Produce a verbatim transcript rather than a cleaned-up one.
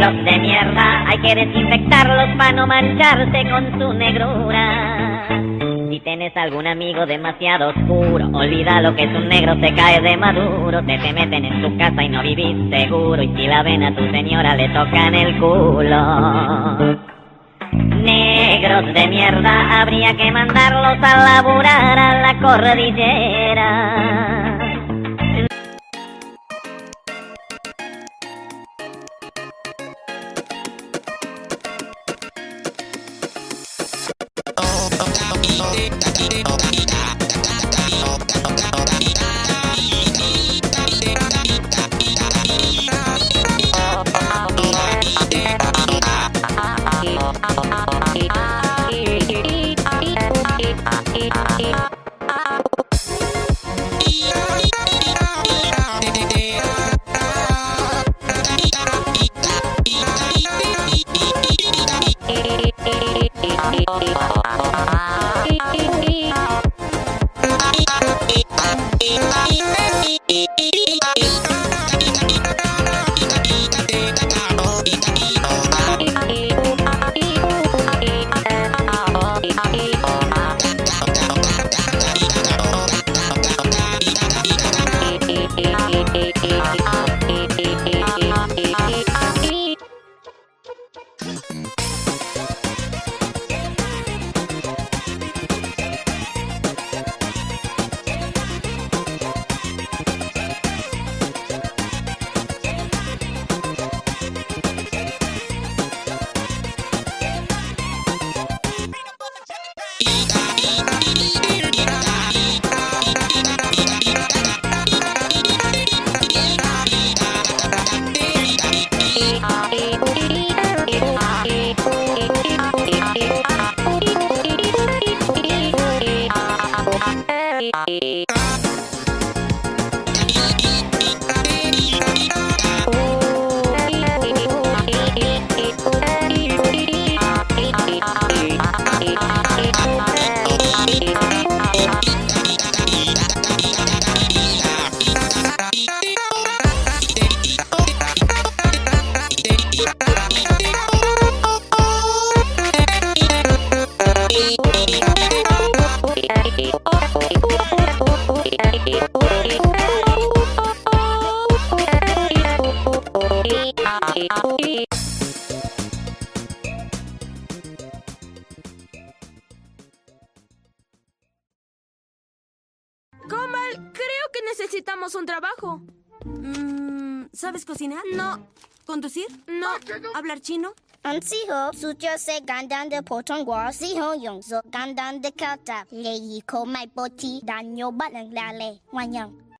Negros de mierda, hay que desinfectarlos para no mancharse con su negrura. Si tienes algún amigo demasiado oscuro, olvida lo que es un negro, se cae de maduro. Te te meten en tu casa y no vivís seguro, y si la ven a tu señora le tocan el culo. Negros de mierda, habría que mandarlos a laburar a la cordillera. Comal, creo que necesitamos un trabajo. Mm, ¿Sabes cocinar? No. ¿Conducir? No. ¿Hablar chino? 很适合煮这些简单的普通话，适合用作简单的考察，例如購买波提，但又不能拉力，玩样。